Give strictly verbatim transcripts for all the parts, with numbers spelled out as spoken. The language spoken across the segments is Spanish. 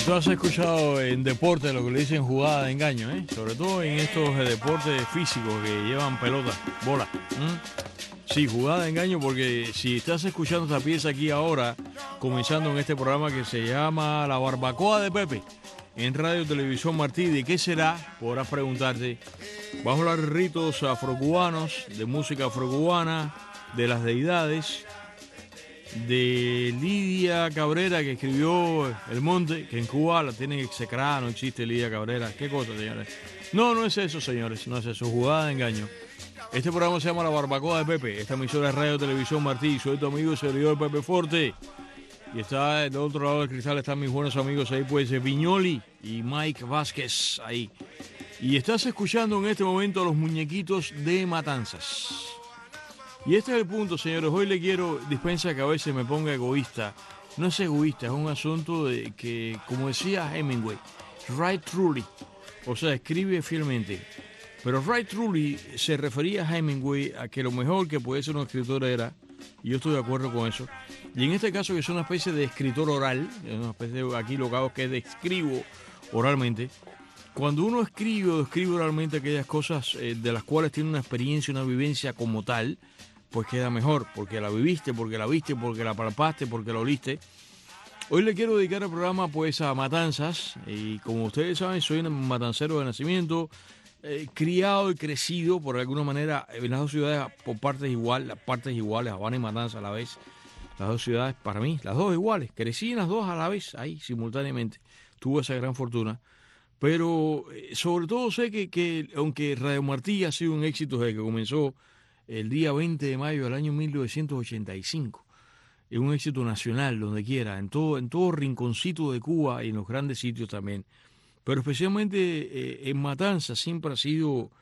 Tú has escuchado en deporte lo que le dicen jugada de engaño, ¿eh? Sobre todo en estos eh, deportes físicos que llevan pelota, bola. ¿Mm? Sí, jugada de engaño, porque si estás escuchando esta pieza aquí ahora, comenzando en este programa que se llama La Barbacoa de Pepe, en Radio Televisión Martí, ¿de qué será? Podrás preguntarte. Vamos a hablar de ritos afrocubanos, de música afrocubana, de las deidades, de Lidia Cabrera, que escribió El Monte, que en Cuba la tienen execrada, no existe Lidia Cabrera. ¿Qué cosa, señores? No, no es eso, señores, no es eso, jugada de engaño. Este programa se llama La Barbacoa de Pepe. Esta emisora es Radio Televisión Martí. Soy tu amigo y servidor Pepe Forte. Y está del otro lado del cristal, están mis buenos amigos ahí, pues, Viñoli y Mike Vázquez ahí. Y estás escuchando en este momento a los muñequitos de Matanzas. Y este es el punto, señores. Hoy le quiero, dispensa que a veces me ponga egoísta. No es egoísta, es un asunto de que, como decía Hemingway, write truly, o sea, escribe fielmente. Pero write truly se refería a Hemingway a que lo mejor que puede ser un escritor era, y yo estoy de acuerdo con eso, y en este caso que es una especie de escritor oral, es una especie de, aquí locado que es de escribo oralmente. Cuando uno escribe o escribe oralmente aquellas cosas eh, de las cuales tiene una experiencia, una vivencia como tal, pues queda mejor, porque la viviste, porque la viste, porque la palpaste, porque la oliste. Hoy le quiero dedicar el programa pues a Matanzas, y como ustedes saben, soy un matancero de nacimiento, eh, criado y crecido por alguna manera en las dos ciudades por partes iguales, las partes iguales, Habana y Matanzas a la vez. Las dos ciudades para mí, las dos iguales, crecí en las dos a la vez, ahí simultáneamente, tuve esa gran fortuna. Pero eh, sobre todo sé que, que aunque Radio Martí ha sido un éxito desde que comenzó el día veinte de mayo del año mil novecientos ochenta y cinco, es un éxito nacional, donde quiera, en todo, en todo rinconcito de Cuba y en los grandes sitios también. Pero especialmente eh, en Matanzas siempre ha sido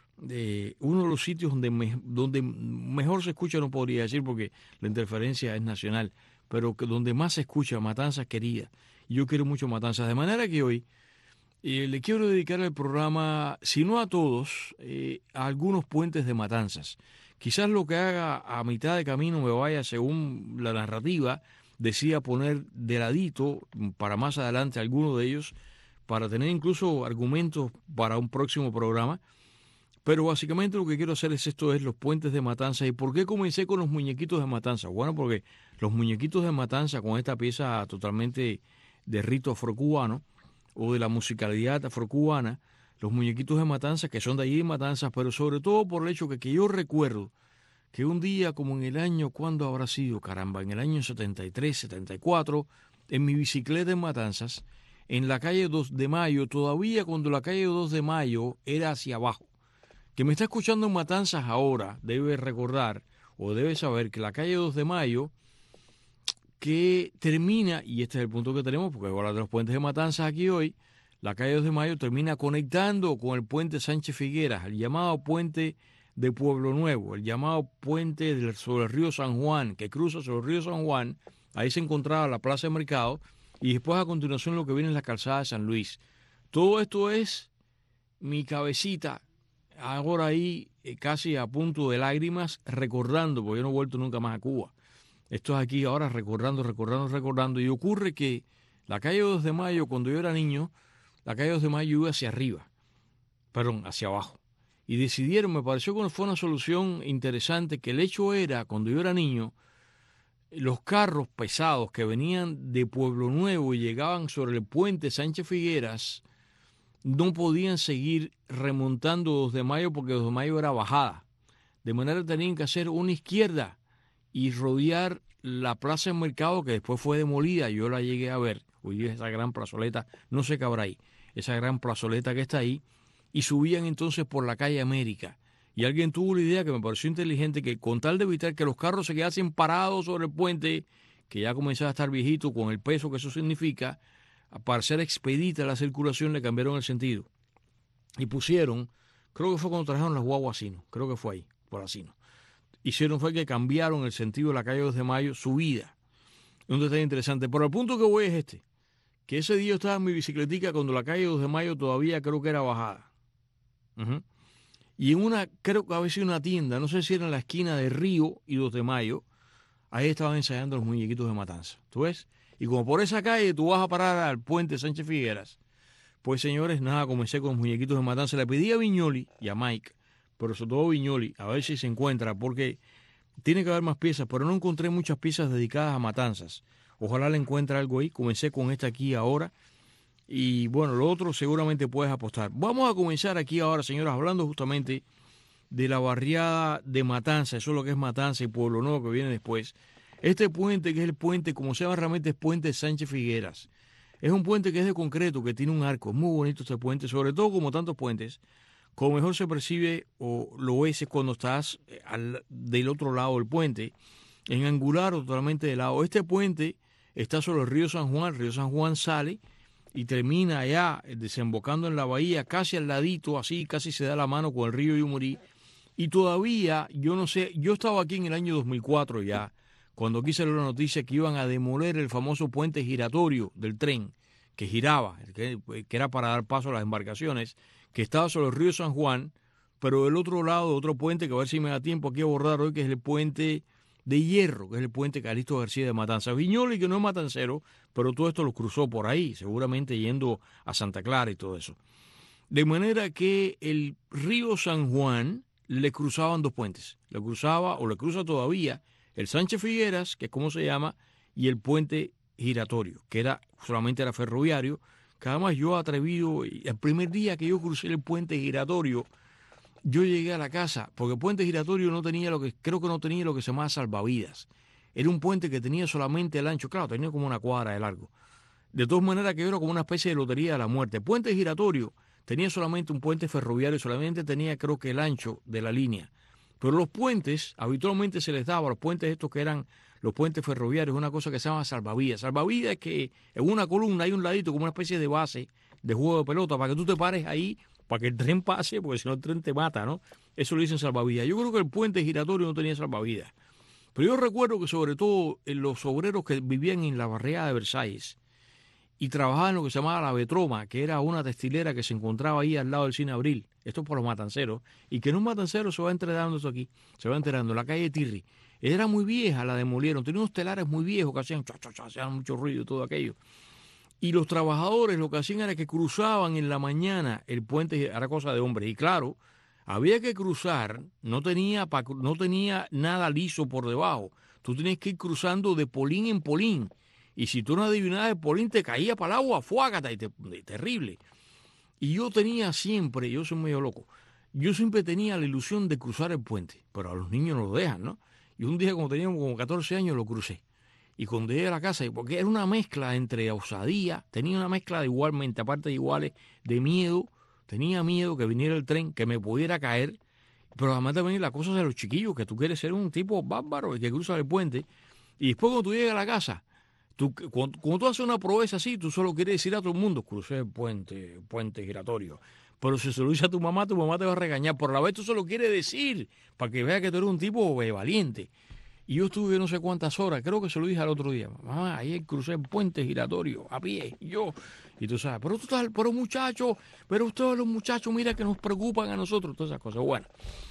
eh, uno de los sitios donde, me, donde mejor se escucha, no podría decir porque la interferencia es nacional, pero que donde más se escucha Matanzas querida. Y yo quiero mucho Matanzas, de manera que hoy Eh, le quiero dedicar el programa, si no a todos, eh, a algunos puentes de Matanzas. Quizás lo que haga a mitad de camino me vaya, según la narrativa, decida poner de ladito para más adelante alguno de ellos, para tener incluso argumentos para un próximo programa. Pero básicamente lo que quiero hacer es esto, es los puentes de Matanzas. ¿Y por qué comencé con los muñequitos de Matanzas? Bueno, porque los muñequitos de Matanzas, con esta pieza totalmente de rito afrocubano, o de la musicalidad afrocubana, los muñequitos de Matanzas, que son de allí de Matanzas, pero sobre todo por el hecho que, que yo recuerdo que un día como en el año, ¿cuándo habrá sido? Caramba, en el año setenta y tres, setenta y cuatro, en mi bicicleta en Matanzas, en la calle dos de Mayo, todavía cuando la calle dos de Mayo era hacia abajo. Que me está escuchando en Matanzas ahora, debe recordar o debe saber que la calle dos de Mayo, que termina, y este es el punto que tenemos, porque voy a hablar de los puentes de Matanzas aquí hoy, la calle dos de Mayo termina conectando con el puente Sánchez Figueras, el llamado puente de Pueblo Nuevo, el llamado puente del, sobre el río San Juan, que cruza sobre el río San Juan. Ahí se encontraba la Plaza de Mercado, y después a continuación lo que viene es la calzada de San Luis. Todo esto es mi cabecita, ahora ahí eh, casi a punto de lágrimas, recordando, porque yo no he vuelto nunca más a Cuba. Esto es aquí ahora recordando, recordando, recordando. Y ocurre que la calle dos de Mayo, cuando yo era niño, la calle dos de Mayo iba hacia arriba, perdón, hacia abajo. Y decidieron, me pareció que fue una solución interesante, que el hecho era, cuando yo era niño, los carros pesados que venían de Pueblo Nuevo y llegaban sobre el puente Sánchez Figueras, no podían seguir remontando dos de Mayo porque dos de Mayo era bajada. De manera que tenían que hacer una izquierda y rodear la Plaza del Mercado, que después fue demolida. Yo la llegué a ver, hoy esa gran plazoleta, no sé qué habrá ahí, esa gran plazoleta que está ahí, y subían entonces por la calle América. Y alguien tuvo la idea que me pareció inteligente, que con tal de evitar que los carros se quedasen parados sobre el puente, que ya comenzaba a estar viejito con el peso que eso significa, para ser expedita la circulación le cambiaron el sentido. Y pusieron, creo que fue cuando trajeron las guaguas Asino, creo que fue ahí, por Asino. Hicieron fue que cambiaron el sentido de la calle dos de Mayo, subida. Un detalle interesante. Pero el punto que voy es este, que ese día yo estaba en mi bicicletica cuando la calle dos de Mayo todavía creo que era bajada. Uh-huh. Y en una, creo que había sido una tienda, no sé si era en la esquina de Río y dos de Mayo, ahí estaban ensayando los muñequitos de Matanza. ¿Tú ves? Y como por esa calle tú vas a parar al puente Sánchez Figueras, pues señores, nada, comencé con los muñequitos de Matanza. Le pedí a Viñoli y a Mike, pero sobre todo a Viñoli, a ver si se encuentra, porque tiene que haber más piezas, pero no encontré muchas piezas dedicadas a matanzas. Ojalá le encuentre algo ahí. Comencé con esta aquí ahora. Y bueno, lo otro seguramente puedes apostar. Vamos a comenzar aquí ahora, señoras, hablando justamente de la barriada de Matanza. Eso es lo que es Matanza y Pueblo Nuevo que viene después. Este puente, que es el puente, como se llama realmente, es Puente Sánchez Figueras. Es un puente que es de concreto, que tiene un arco. Es muy bonito este puente, sobre todo como tantos puentes. Como mejor se percibe o lo es cuando estás al, del otro lado del puente, en angular o totalmente de lado. Este puente está sobre el río San Juan. El río San Juan sale y termina allá desembocando en la bahía, casi al ladito, así, casi se da la mano con el río Yumurí. Y todavía, yo no sé, yo estaba aquí en el año dos mil cuatro ya, cuando quise leer la noticia que iban a demoler el famoso puente giratorio del tren, que giraba, que, que era para dar paso a las embarcaciones, que estaba sobre el río San Juan, pero del otro lado, otro puente, que a ver si me da tiempo aquí a abordar hoy, que es el puente de Hierro, que es el puente Calixto García de Matanza. Viñoli, que no es matancero, pero todo esto lo cruzó por ahí, seguramente yendo a Santa Clara y todo eso. De manera que el río San Juan le cruzaban dos puentes. Le cruzaba, o le cruza todavía, el Sánchez Figueras, que es como se llama, y el puente giratorio, que era solamente era ferroviario, que además yo atrevido, el primer día que yo crucé el puente giratorio, yo llegué a la casa, porque el puente giratorio no tenía lo que, creo que no tenía lo que se llama salvavidas. Era un puente que tenía solamente el ancho, claro, tenía como una cuadra de largo. De todas maneras que era como una especie de lotería de la muerte. El puente giratorio tenía solamente un puente ferroviario, solamente tenía creo que el ancho de la línea. Pero los puentes, habitualmente se les daba, los puentes estos que eran los puentes ferroviarios, una cosa que se llama salvavidas. Salvavidas es que en una columna hay un ladito como una especie de base de juego de pelota para que tú te pares ahí, para que el tren pase, porque si no el tren te mata, ¿no? Eso lo dicen salvavidas. Yo creo que el puente giratorio no tenía salvavidas. Pero yo recuerdo que sobre todo en los obreros que vivían en la barriada de Versalles y trabajaban en lo que se llamaba la Betroma, que era una textilera que se encontraba ahí al lado del Cine Abril, esto es por los matanceros, y que en un matancero se va enterando esto aquí, se va enterando, la calle Tirri. Era muy vieja, la demolieron, tenía unos telares muy viejos que hacían, cha, cha, cha, hacían mucho ruido y todo aquello. Y los trabajadores lo que hacían era que cruzaban en la mañana el puente, era cosa de hombres, y claro, había que cruzar, no tenía, no tenía nada liso por debajo, tú tenías que ir cruzando de polín en polín, y si tú no adivinabas el polín te caía para el agua, fuágata, y te, terrible. Y yo tenía siempre, yo soy medio loco, yo siempre tenía la ilusión de cruzar el puente, pero a los niños no lo dejan, ¿no? Y un día cuando teníamos como catorce años lo crucé. Y cuando llegué a la casa, porque era una mezcla entre osadía, tenía una mezcla de igualmente, aparte de iguales, de miedo, tenía miedo que viniera el tren, que me pudiera caer, pero además de venir las cosas de los chiquillos, que tú quieres ser un tipo bárbaro y que cruza el puente, y después cuando tú llegas a la casa, tú, cuando, cuando tú haces una proeza así, tú solo quieres decir a todo el mundo, crucé el puente, puente giratorio. Pero si se lo dice a tu mamá, tu mamá te va a regañar. Por la vez tú solo quieres decir, para que vea que tú eres un tipo eh, valiente. Y yo estuve no sé cuántas horas, creo que se lo dije al otro día, mamá, ahí crucé el puente giratorio, a pie, yo. Y tú sabes, pero tú estás, pero muchachos, pero ustedes los muchachos, mira que nos preocupan a nosotros, todas esas cosas. Bueno,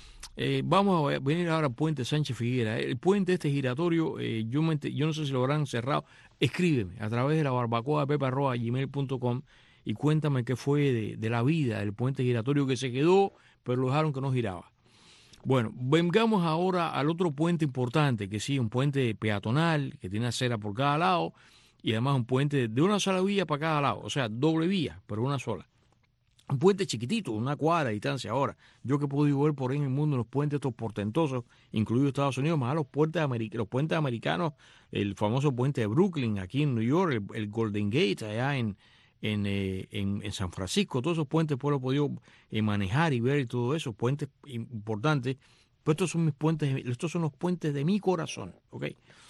eh, vamos a venir ahora al puente Sánchez Figueras. El puente este giratorio, eh, yo, me, yo no sé si lo habrán cerrado. Escríbeme a través de la barbacoa de pepe arroba gmail punto com y cuéntame qué fue de, de la vida del puente giratorio que se quedó, pero lo dejaron que no giraba. Bueno, vengamos ahora al otro puente importante, que sí, un puente peatonal, que tiene acera por cada lado, y además un puente de una sola vía para cada lado, o sea, doble vía, pero una sola. Un puente chiquitito, una cuadra de distancia. Ahora, yo que he podido ver por ahí en el mundo los puentes estos portentosos, incluidos Estados Unidos, más los puentes, americ los puentes americanos, el famoso puente de Brooklyn, aquí en New York, el, el Golden Gate, allá en... En, eh, en, en San Francisco, todos esos puentes pues los he podido eh, manejar y ver y todo eso, puentes importantes, pero estos son mis puentes, estos son los puentes de mi corazón, ¿ok?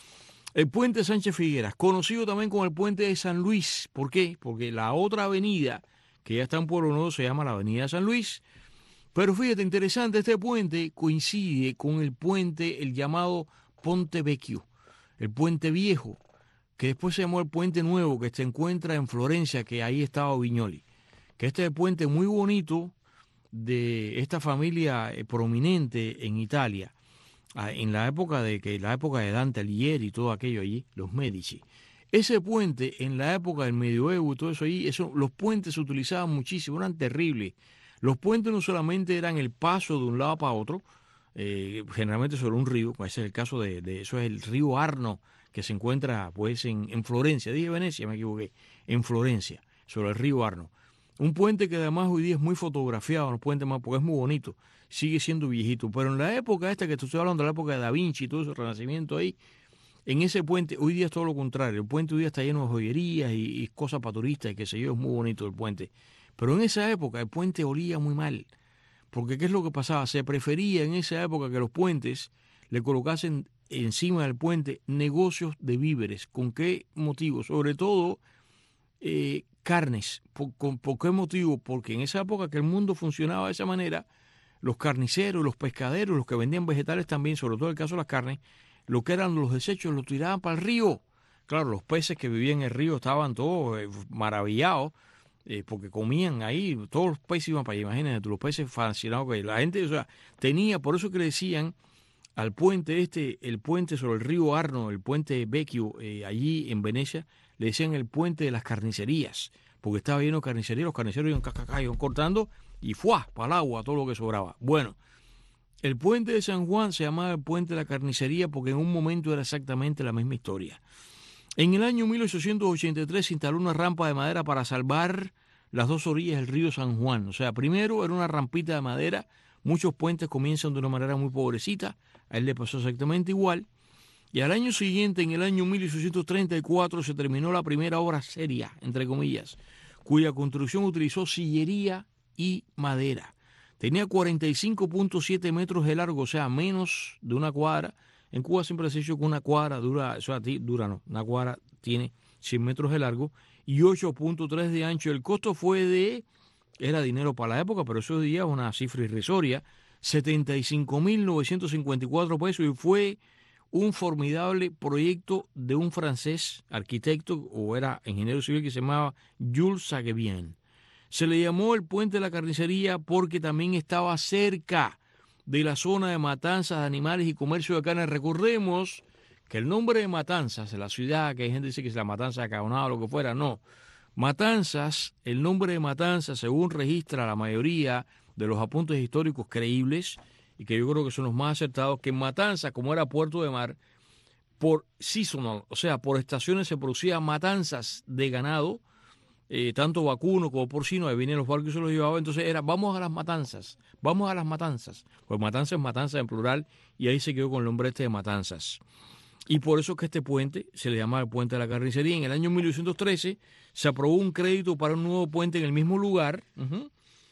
El puente Sánchez Figueras, conocido también como el puente de San Luis, ¿por qué? Porque la otra avenida que ya está en Pueblo Nuevo se llama la avenida San Luis, pero fíjate, interesante, este puente coincide con el puente, el llamado Ponte Vecchio, el puente viejo, que después se llamó el Puente Nuevo, que se encuentra en Florencia, que ahí estaba Viñoli. Que este es el puente muy bonito de esta familia eh, prominente en Italia, ah, en la época de que la época de Dante Alighieri y todo aquello allí, los Medici. Ese puente, en la época del medioevo y todo eso ahí, eso, los puentes se utilizaban muchísimo, eran terribles. Los puentes no solamente eran el paso de un lado para otro, eh, generalmente sobre un río, ese es el caso de, de eso es el río Arno, que se encuentra pues en, en Florencia, dije Venecia, me equivoqué, en Florencia, sobre el río Arno. Un puente que además hoy día es muy fotografiado, un puente más, porque es muy bonito, sigue siendo viejito, pero en la época esta que te estoy hablando, la época de Da Vinci y todo ese renacimiento ahí, en ese puente, hoy día es todo lo contrario, el puente hoy día está lleno de joyerías y, y cosas para turistas y qué sé yo, es muy bonito el puente. Pero en esa época el puente olía muy mal, porque ¿qué es lo que pasaba? Se prefería en esa época que los puentes le colocasen encima del puente negocios de víveres. ¿Con qué motivo? Sobre todo eh, carnes. ¿Por, con, ¿Por qué motivo? Porque en esa época que el mundo funcionaba de esa manera, los carniceros, los pescaderos, los que vendían vegetales también, sobre todo el caso de las carnes, lo que eran los desechos los tiraban para el río. Claro, los peces que vivían en el río estaban todos eh, maravillados eh, porque comían ahí, todos los peces iban para allá, imagínate, los peces fascinados que la gente, o sea, tenía, por eso que le decían al puente este, el puente sobre el río Arno, el puente Vecchio, eh, allí en Venecia, le decían el puente de las carnicerías, porque estaba lleno de carnicerías, los carniceros iban, cacaca, iban cortando y ¡fuá! Para el agua, todo lo que sobraba. Bueno, el puente de San Juan se llamaba el puente de la carnicería porque en un momento era exactamente la misma historia. En el año mil ochocientos ochenta y tres se instaló una rampa de madera para salvar las dos orillas del río San Juan. O sea, primero era una rampita de madera. Muchos puentes comienzan de una manera muy pobrecita. A él le pasó exactamente igual. Y al año siguiente, en el año mil ochocientos treinta y cuatro, se terminó la primera obra seria, entre comillas, cuya construcción utilizó sillería y madera. Tenía cuarenta y cinco punto siete metros de largo, o sea, menos de una cuadra. En Cuba siempre se ha dicho que una cuadra dura, o sea, dura no, una cuadra tiene cien metros de largo y ocho punto tres de ancho. El costo fue de, era dinero para la época, pero eso día una cifra irrisoria, setenta y cinco mil novecientos cincuenta y cuatro pesos, y fue un formidable proyecto de un francés arquitecto, o era ingeniero civil, que se llamaba Jules Saguebien. Se le llamó el puente de la carnicería porque también estaba cerca de la zona de matanzas de animales y comercio de carne. Recordemos que el nombre de Matanzas, de la ciudad, que hay gente que dice que es la Matanza de Caonao o lo que fuera, no. Matanzas, el nombre de Matanzas, según registra la mayoría de los apuntes históricos creíbles, y que yo creo que son los más acertados, que en Matanzas, como era puerto de mar, por seasonal, o sea, por estaciones se producían matanzas de ganado, Eh, tanto vacuno como porcino, ahí venían los barcos y se los llevaban, entonces era, vamos a las matanzas, vamos a las matanzas, pues matanzas es matanzas en plural, y ahí se quedó con el nombre este de Matanzas. Y por eso que este puente se le llama el puente de la carnicería. En el año mil novecientos trece se aprobó un crédito para un nuevo puente en el mismo lugar, uh-huh,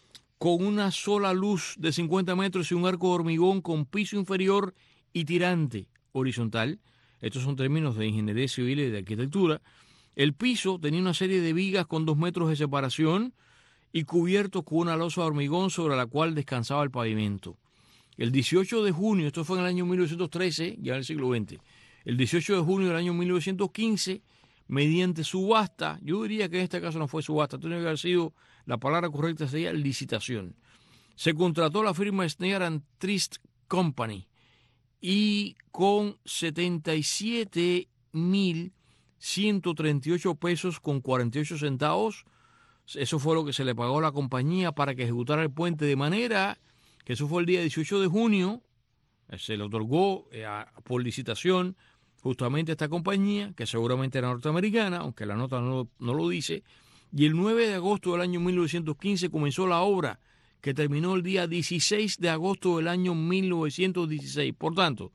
con una sola luz de cincuenta metros y un arco de hormigón con piso inferior y tirante horizontal. Estos son términos de ingeniería civil y de arquitectura. El piso tenía una serie de vigas con dos metros de separación y cubiertos con una losa de hormigón sobre la cual descansaba el pavimento. El dieciocho de junio, esto fue en el año mil novecientos trece, ya en el siglo veinte, el dieciocho de junio del año mil novecientos quince, mediante subasta, yo diría que en este caso no fue subasta, tiene que haber sido, la palabra correcta sería licitación, se contrató la firma Sneer and Trist Company y con setenta y siete mil ciento treinta y ocho pesos con cuarenta y ocho centavos. Eso fue lo que se le pagó a la compañía para que ejecutara el puente, de manera que eso fue el día dieciocho de junio, se le otorgó eh, por licitación justamente a esta compañía, que seguramente era norteamericana, aunque la nota no, no lo dice, y el nueve de agosto del año mil novecientos quince comenzó la obra, que terminó el día dieciséis de agosto del año mil novecientos dieciséis. Por tanto,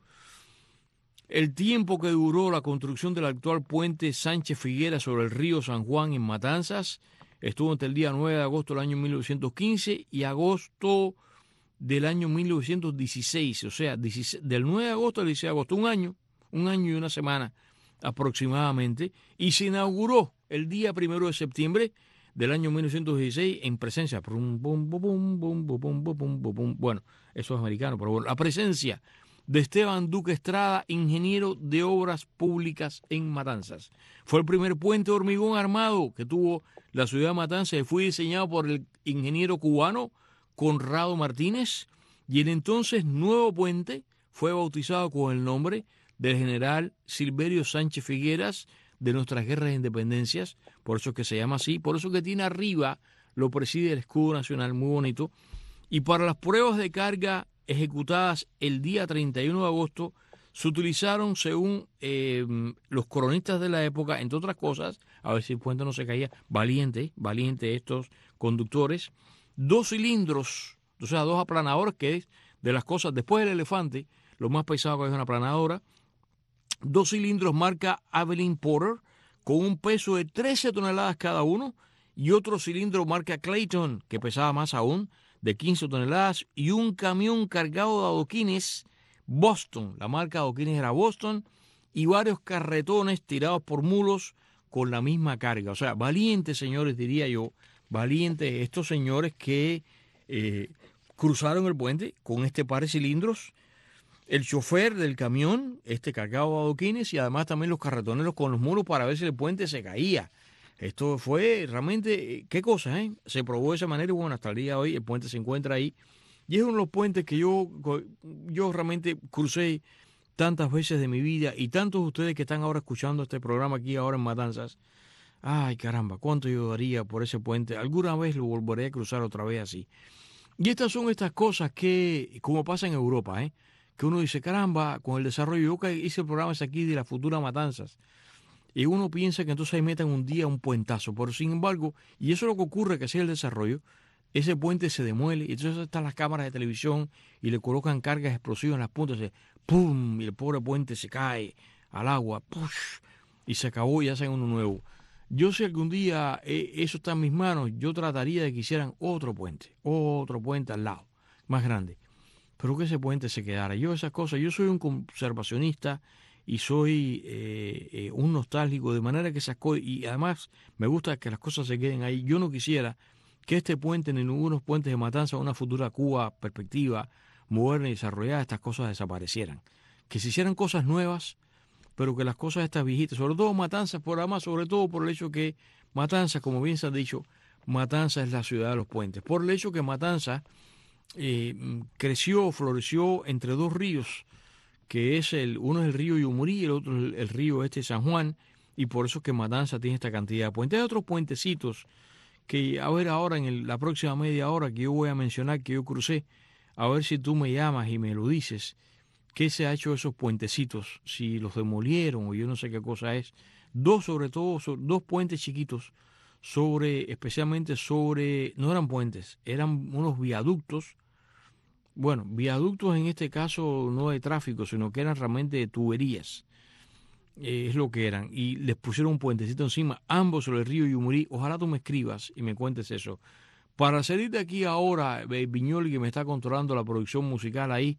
el tiempo que duró la construcción del actual puente Sánchez Figuera sobre el río San Juan en Matanzas estuvo entre el día nueve de agosto del año mil novecientos quince y agosto del año mil novecientos dieciséis, o sea, del nueve de agosto al dieciséis de agosto, un año, un año y una semana aproximadamente, y se inauguró el día primero de septiembre del año mil novecientos dieciséis en presencia, bueno, eso es americano, pero bueno, la presencia de Esteban Duque Estrada, ingeniero de obras públicas en Matanzas. Fue el primer puente de hormigón armado que tuvo la ciudad de Matanzas y fue diseñado por el ingeniero cubano Conrado Martínez, y el entonces nuevo puente fue bautizado con el nombre del general Silverio Sánchez Figueras, de nuestras guerras de independencias, por eso es que se llama así, por eso que tiene arriba, lo preside el escudo nacional, muy bonito. Y para las pruebas de carga ejecutadas el día treinta y uno de agosto, se utilizaron, según eh, los cronistas de la época, entre otras cosas, a ver si el puente no se caía, valiente, valiente estos conductores, dos cilindros, o sea, dos aplanadoras, que es de las cosas, después del elefante, lo más pesado que es una aplanadora, dos cilindros marca Abilene Porter, con un peso de trece toneladas cada uno, y otro cilindro marca Clayton, que pesaba más aún, de quince toneladas, y un camión cargado de adoquines Boston, la marca de adoquines era Boston, y varios carretones tirados por mulos con la misma carga. O sea, valientes señores, diría yo, valientes estos señores que eh, cruzaron el puente con este par de cilindros, el chofer del camión, este cargado de adoquines, y además también los carretoneros con los mulos para ver si el puente se caía. Esto fue realmente, qué cosa, ¿eh? Se probó de esa manera y bueno, hasta el día de hoy el puente se encuentra ahí. Y es uno de los puentes que yo, yo realmente crucé tantas veces de mi vida, y tantos de ustedes que están ahora escuchando este programa aquí ahora en Matanzas, ay caramba, cuánto yo daría por ese puente. Alguna vez lo volveré a cruzar otra vez así. Y estas son estas cosas que, como pasa en Europa, ¿eh? Que uno dice, caramba, con el desarrollo, yo hice el programa aquí de la futura Matanzas, y uno piensa que entonces ahí metan un día un puentazo, pero sin embargo, y eso es lo que ocurre, que así es el desarrollo, ese puente se demuele, y entonces están las cámaras de televisión y le colocan cargas explosivas en las puntas, y ¡pum! Y el pobre puente se cae al agua, ¡push! Y se acabó y hacen uno nuevo. Yo si algún día eh, eso está en mis manos, yo trataría de que hicieran otro puente, otro puente al lado, más grande, pero que ese puente se quedara. Yo esas cosas, yo soy un conservacionista y soy eh, eh, un nostálgico, de manera que esas cosas, y además me gusta que las cosas se queden ahí. Yo no quisiera que este puente, ni ningunos puentes de Matanzas, una futura Cuba perspectiva, moderna y desarrollada, estas cosas desaparecieran. Que se hicieran cosas nuevas, pero que las cosas estas viejitas, sobre todo Matanzas, por además, sobre todo por el hecho que Matanzas, como bien se ha dicho, Matanzas es la ciudad de los puentes. Por el hecho que Matanzas eh, creció, floreció entre dos ríos, que es el, uno es el río Yumurí y el otro es el, el río este San Juan, y por eso es que Matanzas tiene esta cantidad de puentes. Hay otros puentecitos que, a ver ahora en el, la próxima media hora que yo voy a mencionar que yo crucé, a ver si tú me llamas y me lo dices, qué se ha hecho de esos puentecitos, si los demolieron o yo no sé qué cosa es. Dos sobre todo, dos puentes chiquitos, sobre, especialmente sobre, no eran puentes, eran unos viaductos. Bueno, viaductos en este caso no de tráfico, sino que eran realmente de tuberías, eh, es lo que eran, y les pusieron un puentecito encima, ambos sobre el río Yumurí. Ojalá tú me escribas y me cuentes eso. Para salir de aquí ahora, eh, Viñoli, que me está controlando la producción musical ahí,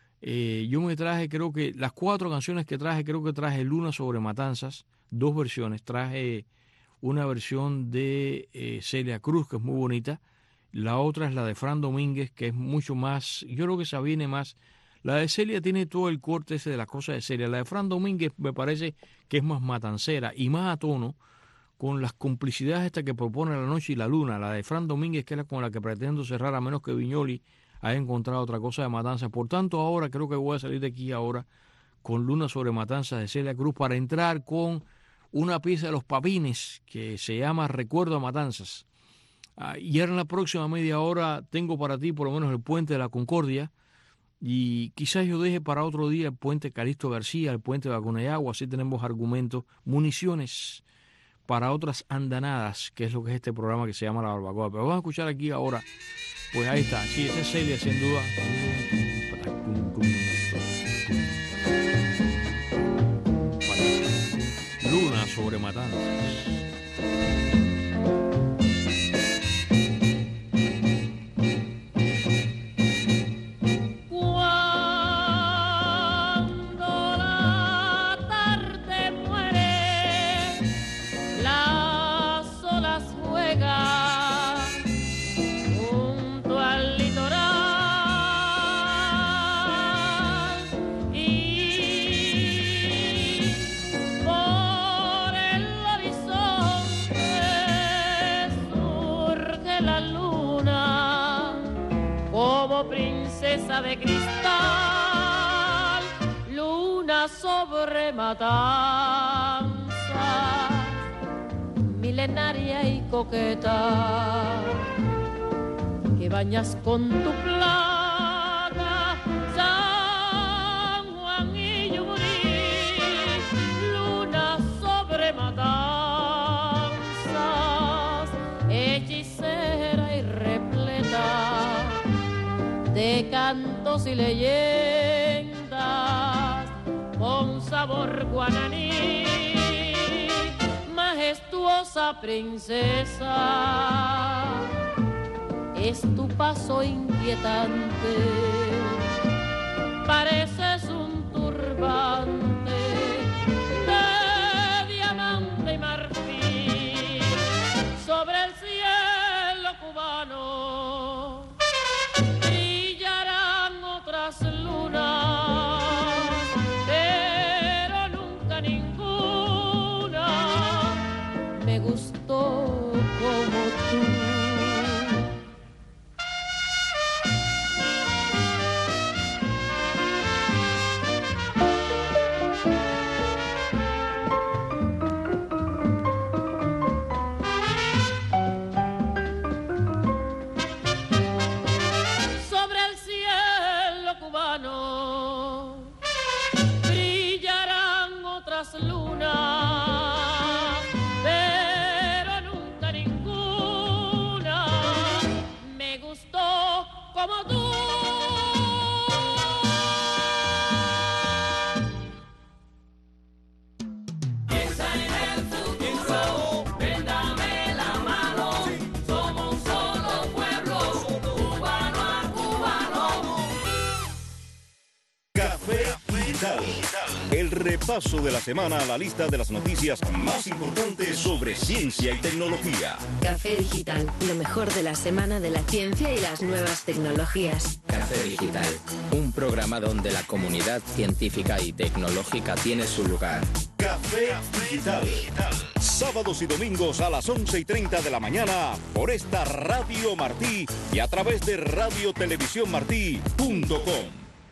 eh, yo me traje, creo que, las cuatro canciones que traje, creo que traje Luna sobre Matanzas, dos versiones, traje una versión de eh, Celia Cruz, que es muy bonita. La otra es la de Fran Domínguez, que es mucho más, yo creo que se viene más. La de Celia tiene todo el corte ese de las cosas de Celia. La de Fran Domínguez me parece que es más matancera y más a tono con las complicidades estas que propone La Noche y la Luna. La de Fran Domínguez, que es la con la que pretendo cerrar, a menos que Viñoli haya encontrado otra cosa de Matanzas. Por tanto, ahora creo que voy a salir de aquí ahora con Luna sobre Matanzas de Celia Cruz para entrar con una pieza de Los Papines que se llama Recuerdo a Matanzas. Uh, y ahora en la próxima media hora tengo para ti por lo menos el Puente de la Concordia, y quizás yo deje para otro día el Puente Calixto García, el Puente de Bacunayagua. Así tenemos argumentos, municiones para otras andanadas, que es lo que es este programa que se llama La Barbacoa. Pero vamos a escuchar aquí ahora, pues ahí está, sí, esa es Celia sin duda. Luna sobre Matanzas. De cristal, luna sobre Matanzas. milenaria y coqueta, que bañas con tu plata San Juan y Yumurí, luna sobre matanzas, hechicera y repleta de cantos y leyendas con sabor guananí. Majestuosa princesa, es tu paso inquietante, pareces un turbante de diamante y marfil sobre el cielo cubano. Brillarán otras lunas, pero nunca ninguna me gustó como tú. Brillarán otras lunas, pero nunca ninguna me gustó como tú. Piensa en el futuro, ven dame la mano, somos un solo pueblo, cubano a cubano. Café Digital, el repaso de la semana a la lista de las noticias más importantes sobre ciencia y tecnología. Café Digital, lo mejor de la semana de la ciencia y las nuevas tecnologías. Café Digital, un programa donde la comunidad científica y tecnológica tiene su lugar. Café Digital, sábados y domingos a las once y treinta de la mañana por esta Radio Martí y a través de radio televisión martí punto com.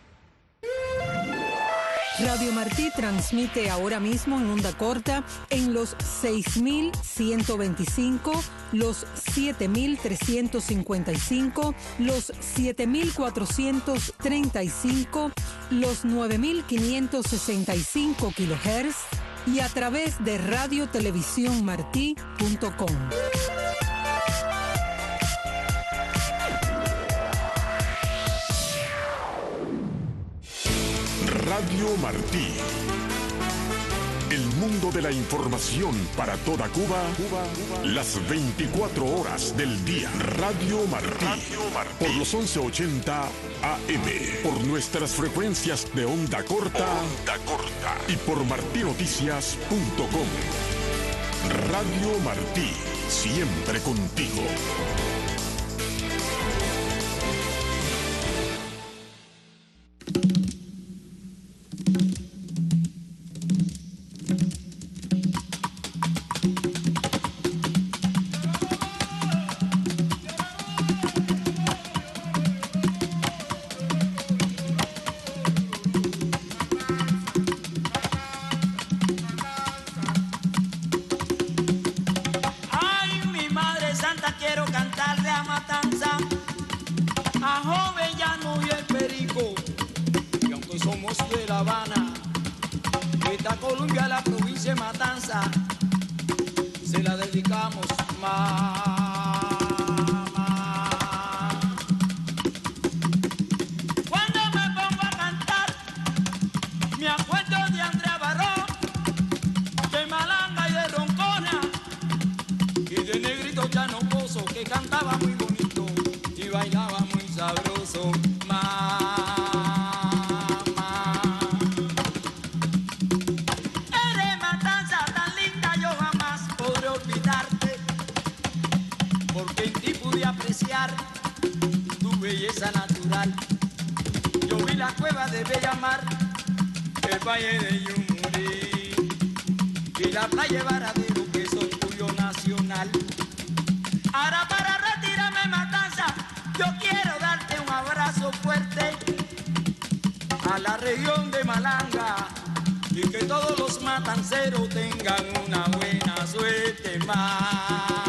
Radio Martí transmite ahora mismo en onda corta en los seis mil ciento veinticinco, los siete mil trescientos cincuenta y cinco, los siete mil cuatrocientos treinta y cinco, los nueve mil quinientos sesenta y cinco kilohertz y a través de radio televisión martí punto com. Radio Martí. El mundo de la información para toda Cuba, Cuba, Cuba. Las veinticuatro horas del día. Radio Martí. Radio Martí. Por los once ochenta A M. Por nuestras frecuencias de onda corta. Onda corta. Y por martí noticias punto com. Radio Martí. Siempre contigo. A la región de Malanga, y que todos los matanceros tengan una buena suerte, mamá.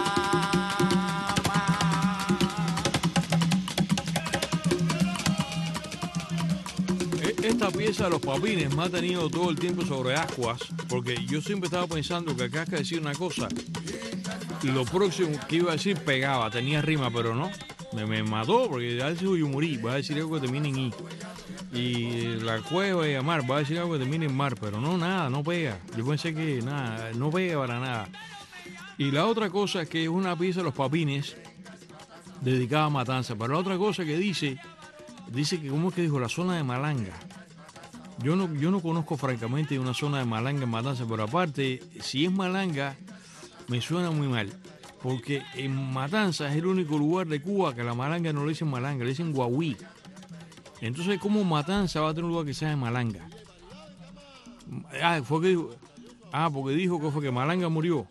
Esta pieza de los papines me ha tenido todo el tiempo sobre ascuas, porque yo siempre estaba pensando que acá hay que decir una cosa. Lo próximo que iba a decir pegaba, tenía rima, pero no. Me, me mató, porque a veces yo morí, voy a decir algo que termine en I. Y la cueva y amar, voy a decir algo que termine en mar, pero no, nada, no pega. Yo pensé que nada, no pega para nada. Y la otra cosa es que es una pieza de los papines dedicada a matanza, pero la otra cosa que dice, dice que, ¿cómo es que dijo? La zona de Malanga. Yo no, yo no conozco francamente una zona de Malanga en Matanza, pero aparte, si es Malanga, me suena muy mal. Porque en Matanza es el único lugar de Cuba que la Malanga no le dicen Malanga, le dicen Guaguí. Entonces, ¿cómo Matanza va a tener un lugar que sea de Malanga? Ah, fue que dijo, ah, porque dijo que fue que Malanga murió.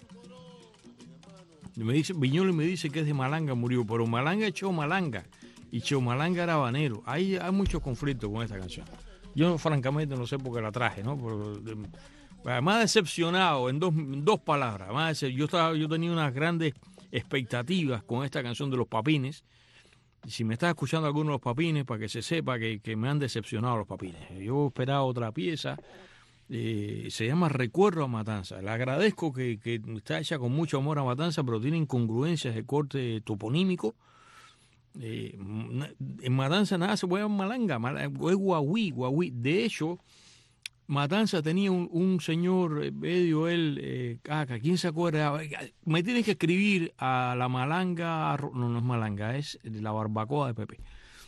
Me dice, Viñoles me dice que es de Malanga murió, pero Malanga es Cheo Malanga y Cheo Malanga era habanero. Ahí hay muchos conflictos con esta canción. Yo francamente no sé por qué la traje, ¿no? Pero, más decepcionado en dos, en dos palabras. Más yo, estaba, yo tenía unas grandes expectativas con esta canción de los papines. Y si me está escuchando alguno de los papines, para que se sepa que, que me han decepcionado los papines. Yo esperaba otra pieza. Eh, se llama Recuerdo a Matanza. Le agradezco que, que está hecha con mucho amor a Matanza, pero tiene incongruencias de corte toponímico. Eh, en Matanza nada se puede llamar Malanga, es Guaguí, Guaguí. De hecho, Matanza tenía un, un señor medio él, eh, ah, ¿quién se acuerda? Me tienes que escribir a la Malanga, no, no es Malanga, es la barbacoa de Pepe.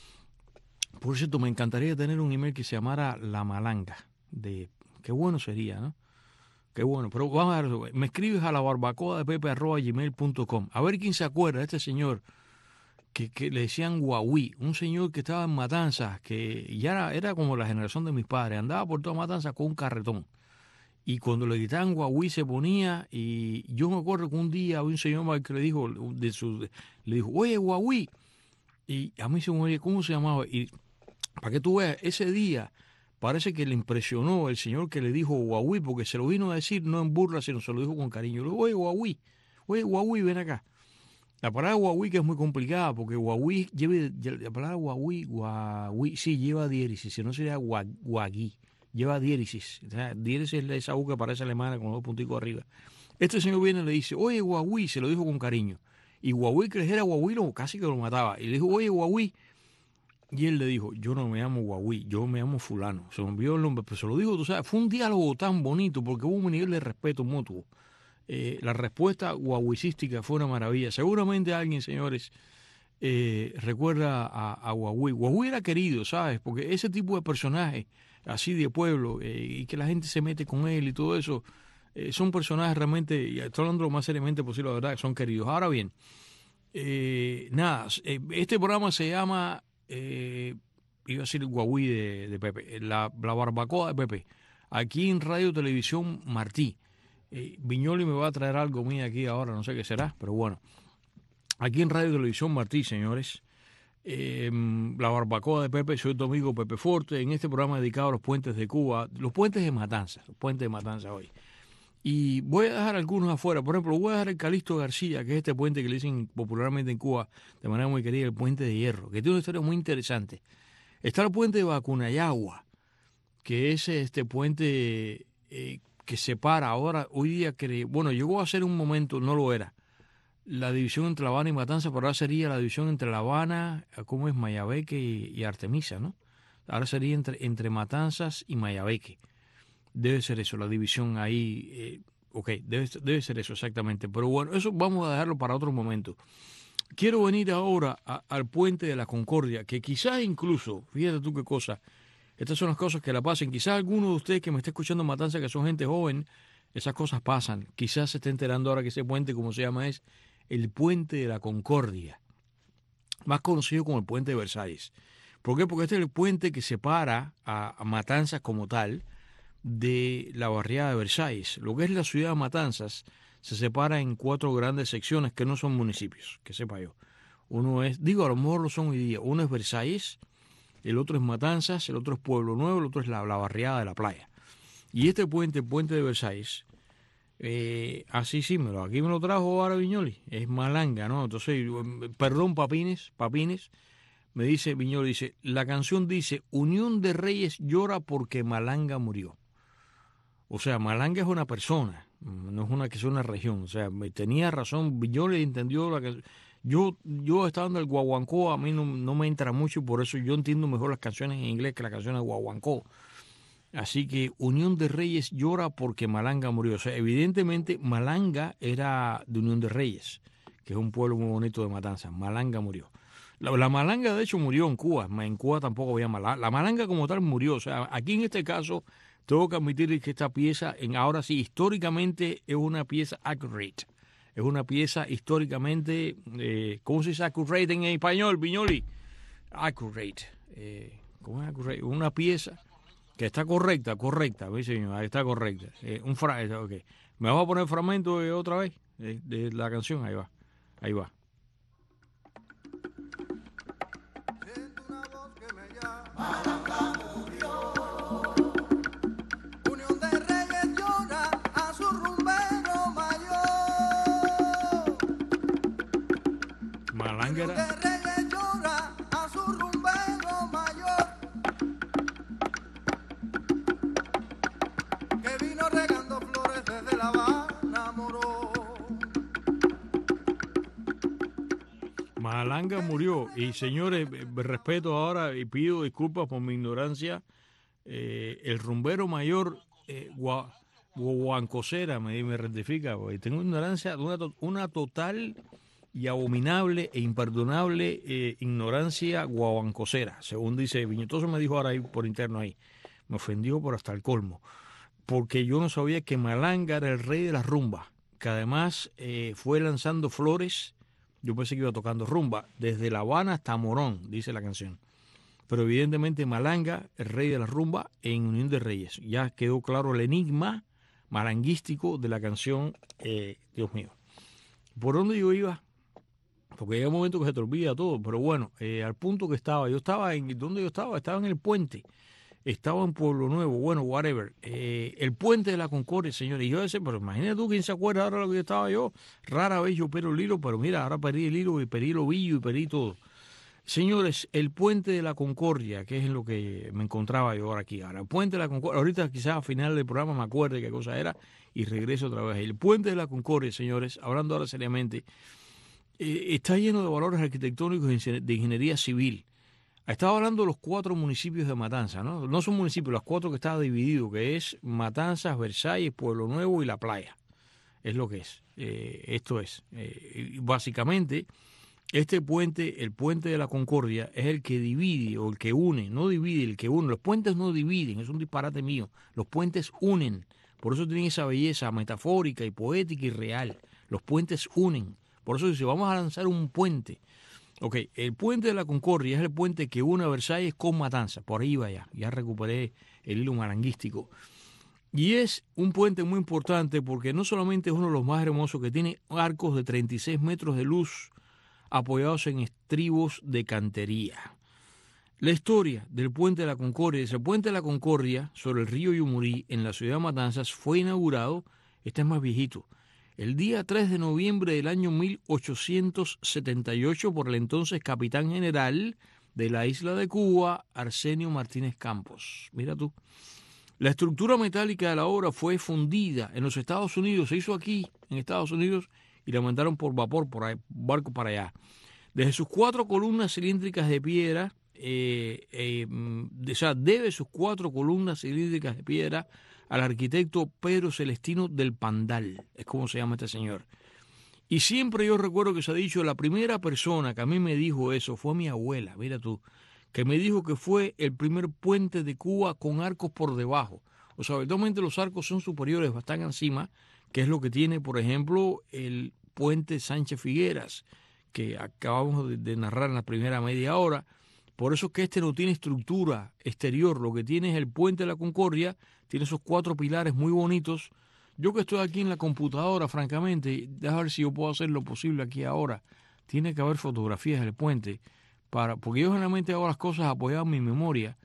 Por cierto, me encantaría tener un email que se llamara La Malanga. De, qué bueno sería, ¿no? Qué bueno, pero vamos a ver, me escribes a la barbacoa de Pepe arroba gmail punto com. A ver quién se acuerda de este señor que, que le decían Guaguí, un señor que estaba en Matanzas, que ya era, era como la generación de mis padres, andaba por toda Matanzas con un carretón. Y cuando le gritaban Guaguí se ponía, y yo me acuerdo que un día había un señor que le dijo, de su, le dijo, oye, Guaguí. Y a mí se me oye, ¿cómo se llamaba? Y para que tú veas, ese día parece que le impresionó el señor que le dijo Guaguí, porque se lo vino a decir no en burla, sino se lo dijo con cariño. Le dijo, oye, Guaguí, oye, Guaguí, ven acá. La palabra Guaguí que es muy complicada, porque Guaguí, lleva, la palabra Guaguí, Guaguí, sí, lleva diéresis, si no sería Guaguí, lleva diéresis. O sea, diéresis es esa U que parece alemana con los dos punticos arriba. Este señor viene y le dice, oye, Guaguí, se lo dijo con cariño. Y Guaguí, que era Guaguí, lo, casi que lo mataba. Y le dijo, oye, Guaguí. Y él le dijo, yo no me llamo Guaguí, yo me llamo fulano. Se me olvidó el nombre, pero se lo dijo, tú sabes, fue un diálogo tan bonito, porque hubo un nivel de respeto mutuo. Eh, la respuesta guaguicística fue una maravilla. Seguramente alguien, señores, eh, recuerda a, a Guaguí. Guaguí era querido, ¿sabes? Porque ese tipo de personaje, así de pueblo, eh, y que la gente se mete con él y todo eso, eh, son personajes realmente, y estoy hablando lo más seriamente posible, la verdad, son queridos. Ahora bien, eh, nada, eh, este programa se llama, eh, iba a decir Guaguí de, de Pepe, la, la barbacoa de Pepe, aquí en Radio Televisión Martí. Eh, Viñoli me va a traer algo mío aquí ahora, no sé qué será, pero bueno. Aquí en Radio Televisión Martí, señores, eh, la barbacoa de Pepe, soy tu amigo Pepe Forte, en este programa dedicado a los puentes de Cuba, los puentes de Matanza, los puentes de Matanza hoy. Y voy a dejar algunos afuera, por ejemplo, voy a dejar el Calixto García, que es este puente que le dicen popularmente en Cuba, de manera muy querida, el puente de hierro, que tiene una historia muy interesante. Está el puente de Vacunayagua, que es este puente eh, que separa ahora, hoy día, que bueno, llegó a ser un momento, no lo era, la división entre La Habana y Matanza, pero ahora sería la división entre La Habana, ¿cómo es? Mayabeque y, y Artemisa, ¿no? Ahora sería entre, entre Matanzas y Mayabeque. Debe ser eso, la división ahí, eh, ok, debe, debe ser eso exactamente. Pero bueno, eso vamos a dejarlo para otro momento. Quiero venir ahora a, al Puente de la Concordia, que quizás incluso, fíjate tú qué cosa, estas son las cosas que la pasen. Quizás alguno de ustedes que me está escuchando en Matanza, que son gente joven, esas cosas pasan. Quizás se esté enterando ahora que ese puente, como se llama, es el Puente de la Concordia, más conocido como el Puente de Versalles. ¿Por qué? Porque este es el puente que separa a, a Matanzas como tal de la barriada de Versalles. Lo que es la ciudad de Matanzas se separa en cuatro grandes secciones que no son municipios, que sepa yo. Uno es, digo, a lo mejor lo son hoy día, uno es Versalles, el otro es Matanzas, el otro es Pueblo Nuevo, el otro es la, la barriada de la playa. Y este puente, el puente de Versalles, eh, así sí, me lo, aquí me lo trajo ahora Viñoli, es Malanga, ¿no? Entonces, perdón, Papines, Papines, me dice Viñoli, dice, la canción dice, Unión de Reyes llora porque Malanga murió. O sea, Malanga es una persona, no es una que es una región. O sea, me tenía razón, Viñoli entendió la que yo, yo estando en el guaguancó, a mí no, no me entra mucho y por eso yo entiendo mejor las canciones en inglés que las canciones de guaguancó. Así que Unión de Reyes llora porque Malanga murió. O sea, evidentemente Malanga era de Unión de Reyes, que es un pueblo muy bonito de Matanzas. Malanga murió. La, la Malanga, de hecho, murió en Cuba. En Cuba tampoco había Malanga. La Malanga como tal murió. O sea, aquí en este caso, tengo que admitir que esta pieza, en ahora sí, históricamente es una pieza accurate. Es una pieza históricamente, eh, ¿cómo se dice accurate en español, Viñoli? Accurate. Eh, ¿Cómo es accurate? Una pieza que está correcta, correcta, ¿ves, señor? Está correcta. Eh, un fra okay. ¿Me vas a poner el fragmento de otra vez de, de la canción? Ahí va, ahí va. Siento una voz que me llama. Malanga murió. Unión de Reyes llora a su rumbero mayor. Malanga era... Unión de Reyes llora a su rumbero mayor. Que vino regando flores desde La Habana, moró. Malanga murió. Y señores, respeto ahora y pido disculpas por mi ignorancia. Eh, el rumbero mayor, eh, Gua, Guaguancosera, me, me rectifica, porque tengo ignorancia, una, una total y abominable e imperdonable eh, ignorancia guaguancosera, según dice Viñetoso, me dijo ahora ahí por interno ahí. Me ofendió por hasta el colmo, porque yo no sabía que Malanga era el rey de la rumba, que además eh, fue lanzando flores. Yo pensé que iba tocando rumba, desde La Habana hasta Morón, dice la canción. Pero evidentemente Malanga, el rey de la rumba, en Unión de Reyes. Ya quedó claro el enigma malanguístico de la canción, eh, Dios mío. ¿Por dónde yo iba? Porque llega un momento que se te olvida todo, pero bueno, eh, al punto que estaba, yo estaba en, ¿dónde yo estaba? Estaba en el puente, estaba en Pueblo Nuevo, bueno, whatever, eh, el puente de la Concordia, señores, y yo decía, pero imagínate tú, ¿quién se acuerda ahora de lo que yo estaba yo? Rara vez yo perdí el hilo, pero mira, ahora perdí el hilo y perdí el ovillo y perdí todo. Señores, el puente de la Concordia, que es en lo que me encontraba yo ahora aquí, ahora, el puente de la Concordia, ahorita quizás al final del programa me acuerde qué cosa era y regreso otra vez. El puente de la Concordia, señores, hablando ahora seriamente, eh, está lleno de valores arquitectónicos de ingeniería civil. Estaba hablando de los cuatro municipios de Matanzas, ¿no? No son municipios, los cuatro que están divididos, que es Matanzas, Versalles, Pueblo Nuevo y La Playa. Es lo que es. Eh, esto es. Eh, básicamente, este puente, el puente de la Concordia, es el que divide o el que une, no divide, el que une. Los puentes no dividen, es un disparate mío. Los puentes unen. Por eso tienen esa belleza metafórica y poética y real. Los puentes unen. Por eso dice, vamos a lanzar un puente. Ok, el puente de la Concordia es el puente que une a Versalles con Matanzas. Por ahí va ya, ya recuperé el hilo malanguístico. Y es un puente muy importante porque no solamente es uno de los más hermosos, que tiene arcos de treinta y seis metros de luz apoyados en estribos de cantería. La historia del puente de la Concordia, ese puente de la Concordia sobre el río Yumurí en la ciudad de Matanzas fue inaugurado, este es más viejito, el día tres de noviembre del año mil ochocientos setenta y ocho por el entonces capitán general de la isla de Cuba, Arsenio Martínez Campos. Mira tú. La estructura metálica de la obra fue fundida en los Estados Unidos, se hizo aquí en Estados Unidos y la mandaron por vapor, por ahí, barco para allá. Desde sus cuatro columnas cilíndricas de piedra, eh, eh, o sea, debe sus cuatro columnas cilíndricas de piedra al arquitecto Pedro Celestino del Pandal, es como se llama este señor. Y siempre yo recuerdo que se ha dicho, la primera persona que a mí me dijo eso fue mi abuela, mira tú, que me dijo que fue el primer puente de Cuba con arcos por debajo. O sea, habitualmente los arcos son superiores, bastante encima, que es lo que tiene, por ejemplo, el puente Sánchez Figueras, que acabamos de, de narrar en la primera media hora. Por eso es que este no tiene estructura exterior, lo que tiene es el puente de la Concordia, tiene esos cuatro pilares muy bonitos. Yo que estoy aquí en la computadora, francamente, déjame ver si yo puedo hacer lo posible aquí ahora. Tiene que haber fotografías del puente, para, porque yo generalmente hago las cosas apoyado en mi memoria,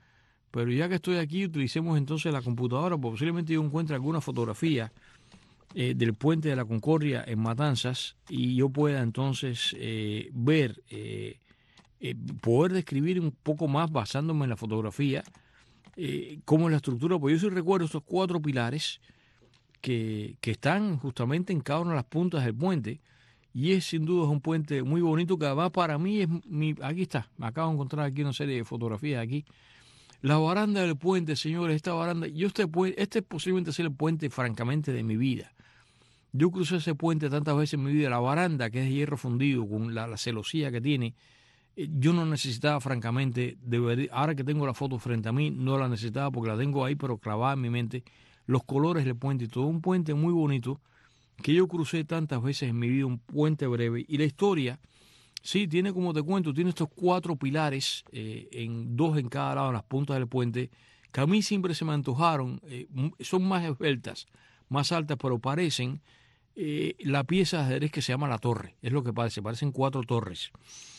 pero ya que estoy aquí, utilicemos entonces la computadora, porque posiblemente yo encuentre alguna fotografía eh, del puente de la Concordia en Matanzas y yo pueda entonces eh, ver, eh, eh, poder describir un poco más basándome en la fotografía, eh, cómo es la estructura, porque yo sí recuerdo estos cuatro pilares que, que están justamente en cada una de las puntas del puente, y es sin duda es un puente muy bonito que además para mí es mi, aquí está, me acabo de encontrar aquí una serie de fotografías aquí. La baranda del puente, señores, esta baranda, yo este puente, este posiblemente sea el puente francamente de mi vida. Yo crucé ese puente tantas veces en mi vida, la baranda que es de hierro fundido con la, la celosía que tiene, eh, yo no necesitaba francamente, debería, ahora que tengo la foto frente a mí, no la necesitaba porque la tengo ahí pero clavada en mi mente, los colores del puente y todo, un puente muy bonito que yo crucé tantas veces en mi vida, un puente breve, y la historia, sí, tiene como te cuento, tiene estos cuatro pilares, eh, en dos en cada lado, en las puntas del puente, que a mí siempre se me antojaron, eh, son más esbeltas, más altas, pero parecen eh, la pieza de ajedrez que se llama la torre, es lo que parece, parecen cuatro torres.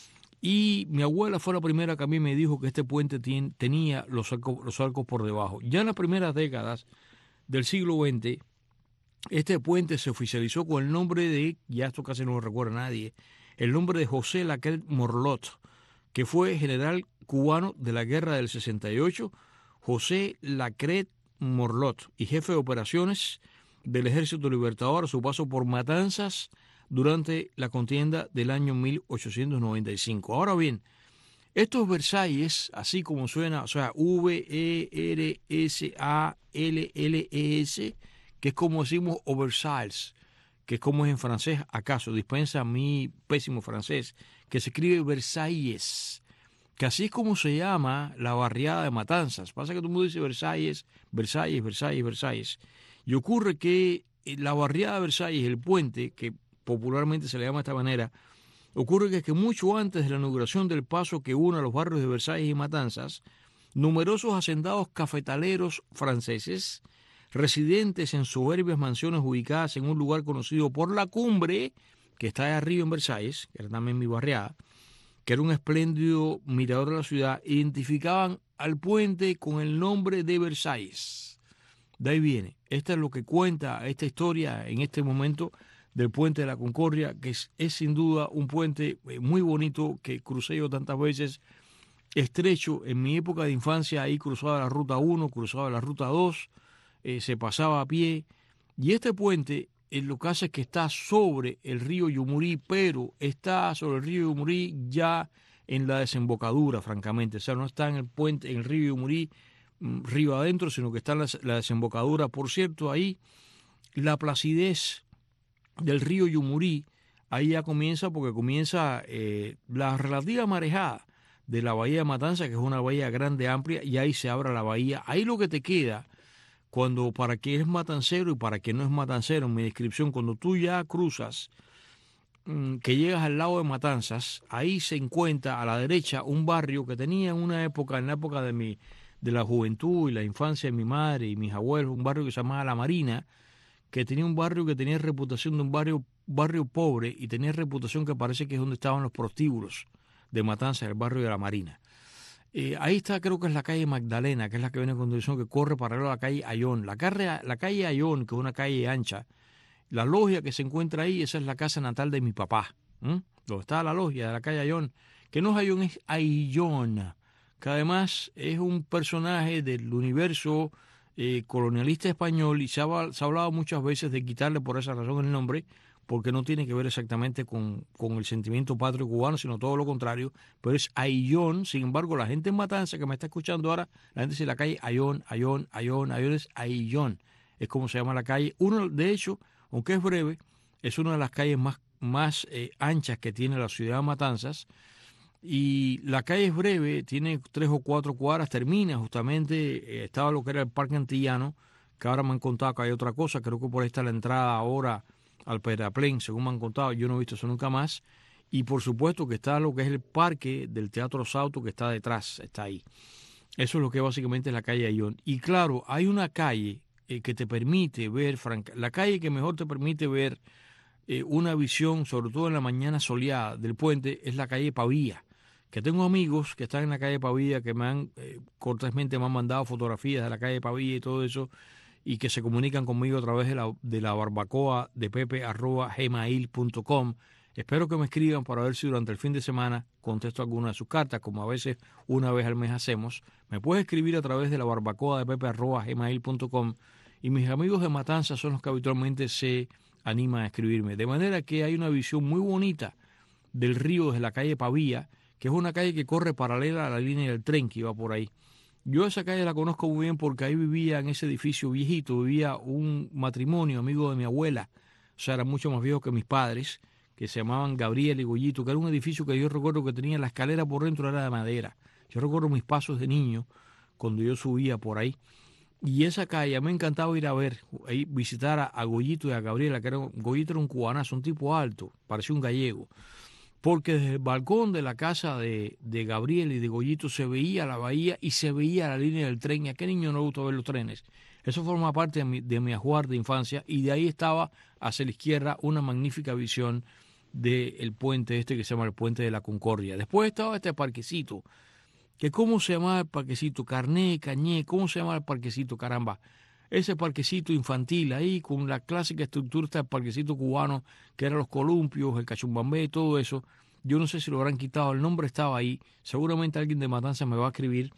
Y mi abuela fue la primera que a mí me dijo que este puente tien, tenía los arcos, los arcos por debajo. Ya en las primeras décadas del siglo veinte, este puente se oficializó con el nombre de, ya esto casi no lo recuerda nadie, el nombre de José Lacret Morlot, que fue general cubano de la guerra del sesenta y ocho, José Lacret Morlot, y jefe de operaciones del Ejército Libertador a su paso por Matanzas durante la contienda del año mil ochocientos noventa y cinco. Ahora bien, estos Versalles, así como suena, o sea, V E R S A L L E S, que es como decimos o Versailles, que es como es en francés, acaso, dispensa mi pésimo francés, que se escribe Versalles, que así es como se llama la barriada de Matanzas. Pasa que todo el mundo dice Versalles, Versalles, Versalles, Versalles. Y ocurre que la barriada de Versalles, el puente, que popularmente se le llama de esta manera, ocurre que, es que mucho antes de la inauguración del paso que une a los barrios de Versalles y Matanzas, numerosos hacendados cafetaleros franceses, residentes en soberbias mansiones ubicadas en un lugar conocido por La Cumbre, que está ahí arriba en Versalles, que era también mi barriada, que era un espléndido mirador de la ciudad, identificaban al puente con el nombre de Versalles. De ahí viene. Esta es lo que cuenta esta historia en este momento del puente de la Concordia, que es, es sin duda un puente muy bonito que crucé yo tantas veces, estrecho. En mi época de infancia ahí cruzaba la ruta uno, cruzaba la ruta dos, Eh, se pasaba a pie, y este puente eh, lo que hace es que está sobre el río Yumurí, pero está sobre el río Yumurí ya en la desembocadura, francamente, o sea, no está en el puente, en el río Yumurí, mm, río adentro, sino que está en la, la desembocadura. Por cierto, ahí la placidez del río Yumurí, ahí ya comienza, porque comienza eh, la relativa marejada de la bahía de Matanza, que es una bahía grande, amplia, y ahí se abre la bahía. Ahí lo que te queda, cuando para quien es matancero y para quien no es matancero, en mi descripción, cuando tú ya cruzas, mmm, que llegas al lado de Matanzas, ahí se encuentra a la derecha un barrio que tenía en una época, en la época de mi de la juventud y la infancia de mi madre y mis abuelos, un barrio que se llamaba La Marina, que tenía un barrio que tenía reputación de un barrio, barrio pobre, y tenía reputación que parece que es donde estaban los prostíbulos de Matanzas, el barrio de La Marina. Eh, ahí está, creo que es la calle Magdalena, que es la que viene a continuación, que corre paralelo a la calle Ayón. La, carre, la calle Ayón, que es una calle ancha, la logia que se encuentra ahí, esa es la casa natal de mi papá, ¿eh? Donde está la logia de la calle Ayón, que no es Ayón, es Ayllón, que además es un personaje del universo eh, colonialista español, y se ha, se ha hablado muchas veces de quitarle por esa razón el nombre, porque no tiene que ver exactamente con, con el sentimiento patrio cubano, sino todo lo contrario, pero es Ayllón. Sin embargo, la gente en Matanza que me está escuchando ahora, la gente dice la calle Ayón, Ayón, Ayón, Ayón, es Ayllón, es como se llama la calle. Uno, de hecho, aunque es breve, es una de las calles más, más eh, anchas que tiene la ciudad de Matanzas, y la calle es breve, tiene tres o cuatro cuadras, termina justamente, eh, estaba lo que era el Parque Antillano, que ahora me han contado que hay otra cosa, creo que por ahí está la entrada ahora al Pedraplén, según me han contado, yo no he visto eso nunca más, y por supuesto que está lo que es el parque del Teatro Sauto, que está detrás, está ahí. Eso es lo que básicamente es la calle Ayllón. Y claro, hay una calle eh, que te permite ver, franca, la calle que mejor te permite ver eh, una visión, sobre todo en la mañana soleada del puente, es la calle Pavía, que tengo amigos que están en la calle Pavía, que me han, eh, cortésmente me han mandado fotografías de la calle Pavía y todo eso, y que se comunican conmigo a través de la, de la barbacoa de pepe arroba gmail punto com. Espero que me escriban para ver si durante el fin de semana contesto alguna de sus cartas, como a veces una vez al mes hacemos. Me puedes escribir a través de la barbacoa de pepe arroba gmail punto com, y mis amigos de Matanzas son los que habitualmente se animan a escribirme. De manera que hay una visión muy bonita del río desde la calle Pavía, que es una calle que corre paralela a la línea del tren que iba por ahí. Yo esa calle la conozco muy bien porque ahí vivía, en ese edificio viejito, vivía un matrimonio amigo de mi abuela, o sea, era mucho más viejo que mis padres, que se llamaban Gabriel y Goyito, que era un edificio que yo recuerdo que tenía la escalera por dentro, era de madera. Yo recuerdo mis pasos de niño cuando yo subía por ahí. Y esa calle me encantaba ir a ver, ahí visitar a, a Goyito y a Gabriela, que era, Goyito era un cubanazo, un tipo alto, parecía un gallego. Porque desde el balcón de la casa de, de Gabriel y de Goyito se veía la bahía y se veía la línea del tren. Y a qué niño no le gusta ver los trenes. Eso forma parte de mi, de mi ajuar de infancia, y de ahí estaba hacia la izquierda una magnífica visión del puente este que se llama el Puente de la Concordia. Después estaba este parquecito, que ¿cómo se llamaba el parquecito? Carné, Cañé, ¿cómo se llamaba el parquecito? Caramba. Ese parquecito infantil ahí, con la clásica estructura del parquecito cubano, que eran los columpios, el cachumbambé, todo eso. Yo no sé si lo habrán quitado, el nombre estaba ahí. Seguramente alguien de Matanzas me va a escribir.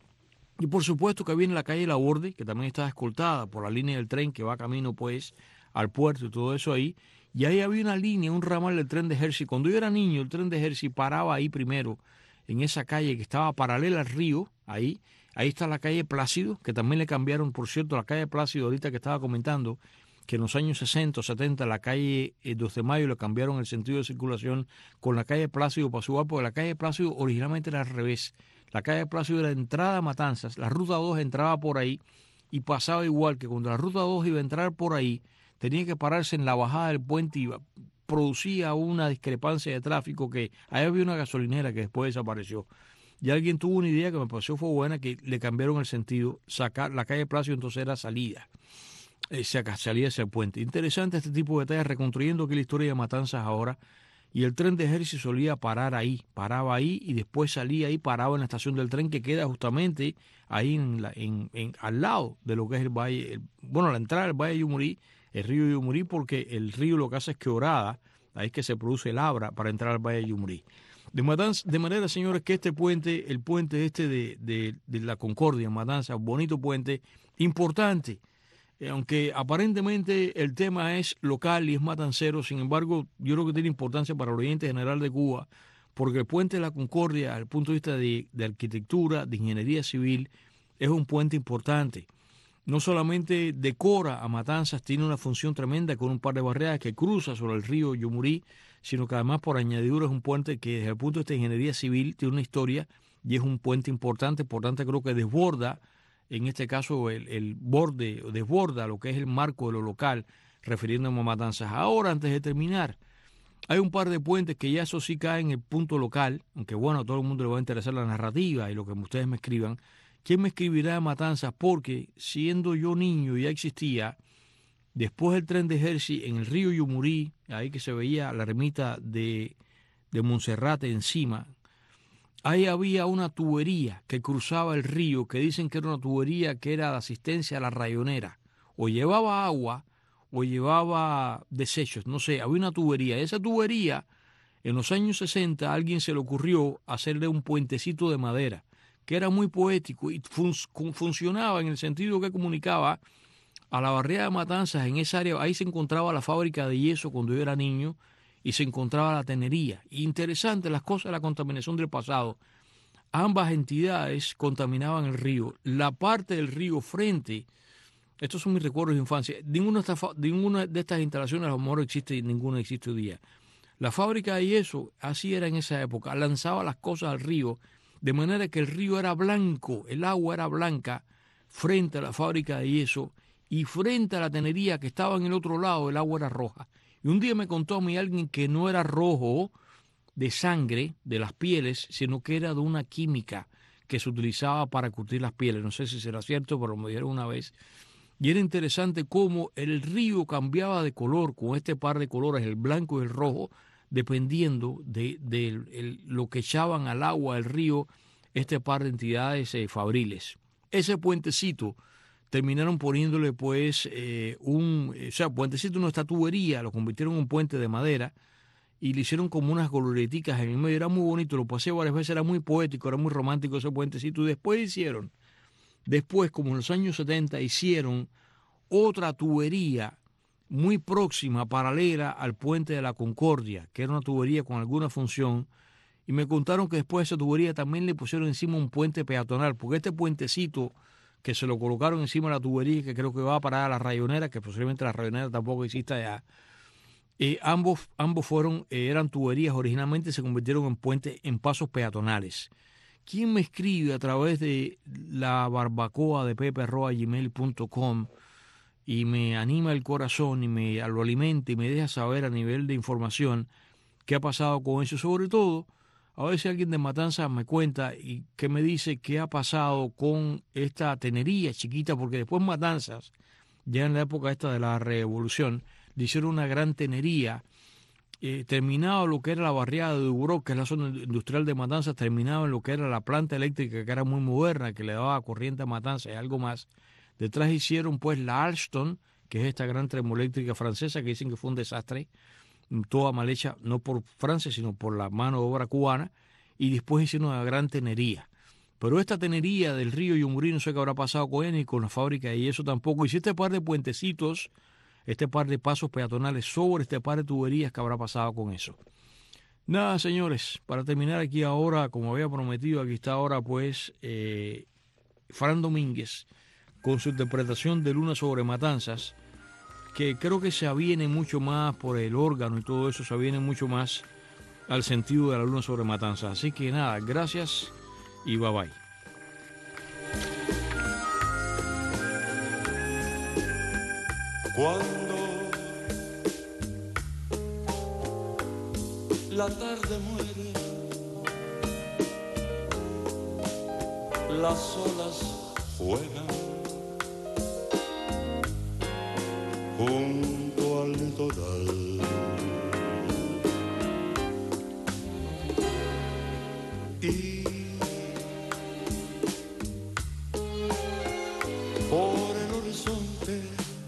Y por supuesto que viene la calle La Borde, que también está escoltada por la línea del tren que va camino pues al puerto y todo eso ahí. Y ahí había una línea, un ramal del tren de Jersey. Cuando yo era niño, el tren de Jersey paraba ahí primero, en esa calle que estaba paralela al río, ahí. Ahí está la calle Plácido, que también le cambiaron, por cierto, la calle Plácido, ahorita que estaba comentando, que en los años sesenta o setenta la calle dos de mayo le cambiaron el sentido de circulación con la calle Plácido para su porque la calle Plácido originalmente era al revés. La calle Plácido era entrada a Matanzas, la ruta dos entraba por ahí y pasaba igual, que cuando la ruta dos iba a entrar por ahí, tenía que pararse en la bajada del puente y producía una discrepancia de tráfico, que ahí había una gasolinera que después desapareció. Y alguien tuvo una idea que me pareció fue buena, que le cambiaron el sentido, sacar la calle Plácido entonces era salida, eh, salida hacia el puente. Interesante este tipo de detalles, reconstruyendo aquí la historia de Matanzas ahora. Y el tren de Jersey solía parar ahí, paraba ahí y después salía ahí, paraba en la estación del tren que queda justamente ahí en la, en, en, al lado de lo que es el valle, el, bueno, la entrada del valle de Yumurí, el río Yumurí, porque el río lo que hace es quebrada, ahí es que se produce el abra para entrar al valle de Yumurí. De, Matanzas, de manera, señores, que este puente, el puente este de, de, de la Concordia, Matanzas, bonito puente, importante, eh, aunque aparentemente el tema es local y es matancero, sin embargo, yo creo que tiene importancia para el Oriente General de Cuba, porque el puente de la Concordia, desde el punto de vista de, de arquitectura, de ingeniería civil, es un puente importante. No solamente decora a Matanzas, tiene una función tremenda con un par de barriadas que cruza sobre el río Yumurí, sino que además por añadidura es un puente que desde el punto de vista de ingeniería civil tiene una historia y es un puente importante, por tanto creo que desborda, en este caso el, el borde, desborda lo que es el marco de lo local, refiriéndome a Matanzas. Ahora, antes de terminar, hay un par de puentes que ya eso sí caen en el punto local, aunque bueno, a todo el mundo le va a interesar la narrativa y lo que ustedes me escriban. ¿Quién me escribirá de Matanzas? Porque siendo yo niño ya existía, después del tren de Jersey, en el río Yumurí, ahí que se veía la ermita de, de Monserrate encima, ahí había una tubería que cruzaba el río, que dicen que era una tubería que era de asistencia a la rayonera. O llevaba agua o llevaba desechos, no sé, había una tubería. Esa tubería, en los años sesenta, a alguien se le ocurrió hacerle un puentecito de madera, que era muy poético y fun- funcionaba en el sentido que comunicaba a la barriada de Matanzas. En esa área, ahí se encontraba la fábrica de yeso cuando yo era niño y se encontraba la tenería. Interesante las cosas de la contaminación del pasado. Ambas entidades contaminaban el río. La parte del río frente, estos son mis recuerdos de infancia, ninguna de estas, ninguna de estas instalaciones a lo mejor existe, ninguna existe hoy día. La fábrica de yeso, así era en esa época, lanzaba las cosas al río, de manera que el río era blanco, el agua era blanca frente a la fábrica de yeso, y frente a la tenería que estaba en el otro lado, el agua era roja. Y un día me contó a mí alguien que no era rojo de sangre, de las pieles, sino que era de una química que se utilizaba para curtir las pieles. No sé si será cierto, pero me dijeron una vez. Y era interesante cómo el río cambiaba de color con este par de colores, el blanco y el rojo, dependiendo de, de el, lo que echaban al agua del río este par de entidades eh, fabriles. Ese puentecito terminaron poniéndole pues eh, un, o sea, puentecito no, esta tubería, lo convirtieron en un puente de madera y le hicieron como unas goloreticas en el medio. Era muy bonito, lo pasé varias veces, era muy poético, era muy romántico ese puentecito. Y después hicieron, después como en los años setenta, hicieron otra tubería muy próxima, paralela al puente de la Concordia, que era una tubería con alguna función. Y me contaron que después de esa tubería también le pusieron encima un puente peatonal, porque este puentecito que se lo colocaron encima de la tubería, que creo que va a parar a la Rayonera, que posiblemente la Rayonera tampoco exista ya, eh, ambos, ambos fueron, eh, eran tuberías originalmente, se convirtieron en puentes, en pasos peatonales. ¿Quién me escribe a través de la barbacoa de pepe arroba gmail punto com y me anima el corazón y me lo alimenta y me deja saber a nivel de información qué ha pasado con eso? Sobre todo, a ver si alguien de Matanzas me cuenta y que me dice qué ha pasado con esta tenería chiquita, porque después Matanzas, ya en la época esta de la revolución, le hicieron una gran tenería, eh, terminado lo que era la barriada de Dubró, que es la zona industrial de Matanzas, terminado en lo que era la planta eléctrica, que era muy moderna, que le daba corriente a Matanzas y algo más. Detrás hicieron pues la Alstom, que es esta gran termoeléctrica francesa, que dicen que fue un desastre, toda mal hecha, no por Francia, sino por la mano de obra cubana, y después hicieron una gran tenería. Pero esta tenería del río Yumurí, no sé qué habrá pasado con él, ni con la fábrica y eso tampoco. Y si este par de puentecitos, este par de pasos peatonales sobre este par de tuberías, ¿qué habrá pasado con eso? Nada, señores, para terminar aquí ahora, como había prometido, aquí está ahora pues eh, Fran Domínguez, con su interpretación de Luna sobre Matanzas, que creo que se aviene mucho más por el órgano y todo eso, se aviene mucho más al sentido de la Luna sobre Matanzas. Así que nada, gracias y bye bye. Cuando la tarde muere, las olas juegan junto al litoral y por el horizonte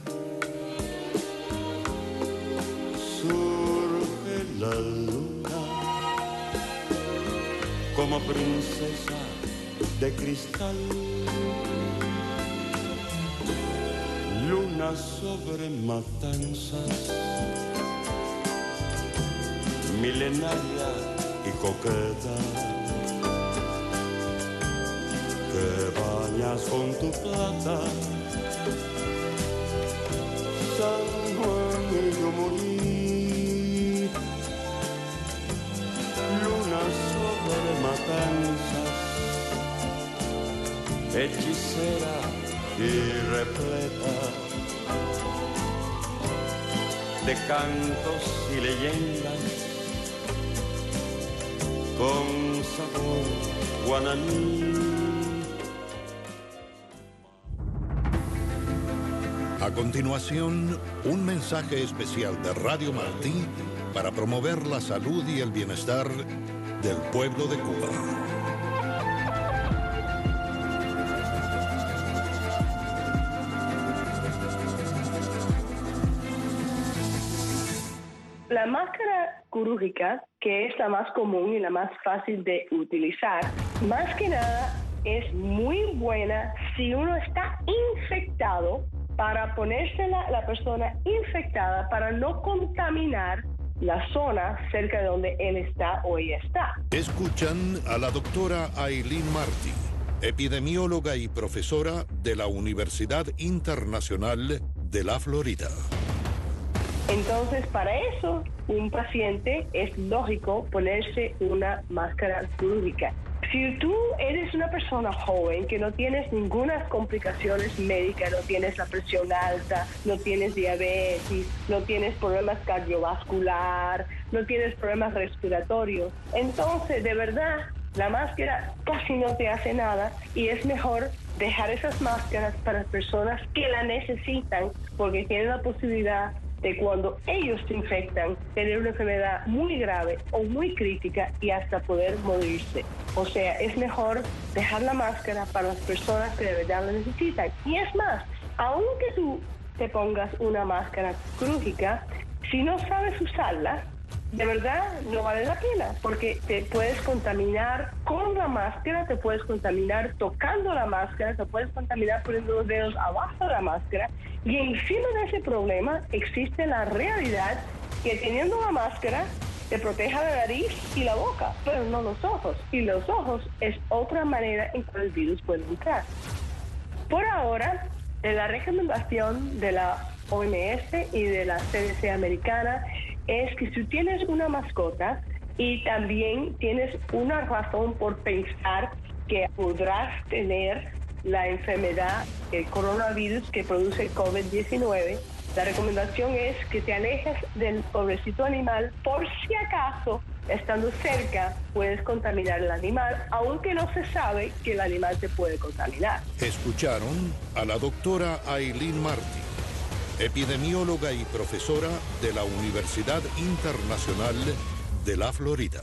surge la luna como princesa de cristal. Luna sobre Matanzas, milenaria y coqueta, que bañas con tu plata San Juan y Yumurí. Luna sobre Matanzas, hechicera y repleta de cantos y leyendas con sabor guananí. A continuación, un mensaje especial de Radio Martí para promover la salud y el bienestar del pueblo de Cuba. La máscara quirúrgica, que es la más común y la más fácil de utilizar, más que nada es muy buena si uno está infectado, para ponérsela la persona infectada para no contaminar la zona cerca de donde él está o ella está. Escuchan a la doctora Aileen Martí, epidemióloga y profesora de la Universidad Internacional de la Florida. Entonces, para eso, un paciente es lógico ponerse una máscara quirúrgica. Si tú eres una persona joven que no tienes ninguna complicaciones médicas, no tienes la presión alta, no tienes diabetes, no tienes problemas cardiovasculares, no tienes problemas respiratorios, entonces de verdad la máscara casi no te hace nada y es mejor dejar esas máscaras para personas que la necesitan porque tienen la posibilidad de cuando ellos se infectan, tener una enfermedad muy grave o muy crítica y hasta poder morirse. O sea, es mejor dejar la máscara para las personas que de verdad la necesitan. Y es más, aunque tú te pongas una máscara quirúrgica, si no sabes usarla, de verdad no vale la pena, porque te puedes contaminar con la máscara, te puedes contaminar tocando la máscara, te puedes contaminar poniendo los dedos abajo de la máscara, y encima de ese problema existe la realidad que teniendo la máscara te proteja la nariz y la boca, pero no los ojos, y los ojos es otra manera en que el virus puede entrar. Por ahora, la recomendación de la O M S y de la C D C americana es que si tienes una mascota y también tienes una razón por pensar que podrás tener la enfermedad, el coronavirus que produce COVID diecinueve, la recomendación es que te alejes del pobrecito animal por si acaso, estando cerca, puedes contaminar el animal, aunque no se sabe que el animal te puede contaminar. Escucharon a la doctora Aileen Martí, epidemióloga y profesora de la Universidad Internacional de la Florida.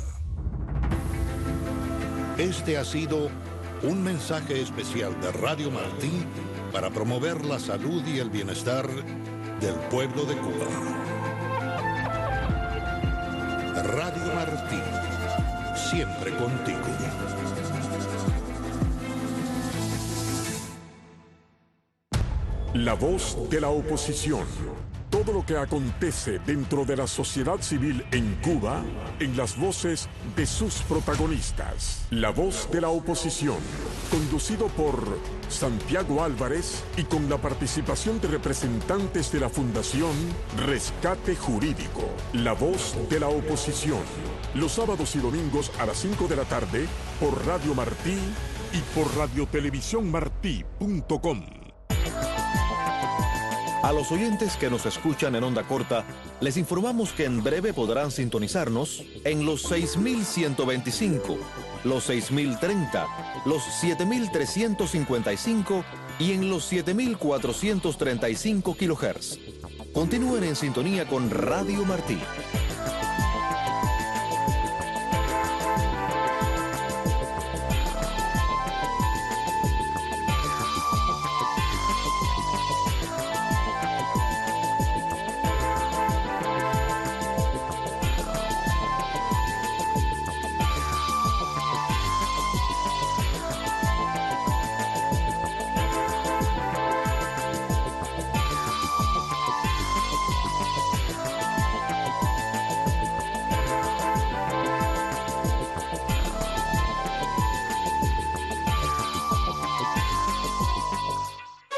Este ha sido un mensaje especial de Radio Martí para promover la salud y el bienestar del pueblo de Cuba. Radio Martí, siempre contigo. La voz de la oposición. Todo lo que acontece dentro de la sociedad civil en Cuba, en las voces de sus protagonistas. La voz de la oposición, conducido por Santiago Álvarez y con la participación de representantes de la Fundación Rescate Jurídico. La voz de la oposición, los sábados y domingos a las cinco de la tarde por Radio Martí y por radio televisión martí punto com. A los oyentes que nos escuchan en onda corta, les informamos que en breve podrán sintonizarnos en los seis mil ciento veinticinco, los seis mil treinta, los siete mil trescientos cincuenta y cinco y en los siete mil cuatrocientos treinta y cinco kilohertz. Continúen en sintonía con Radio Martí.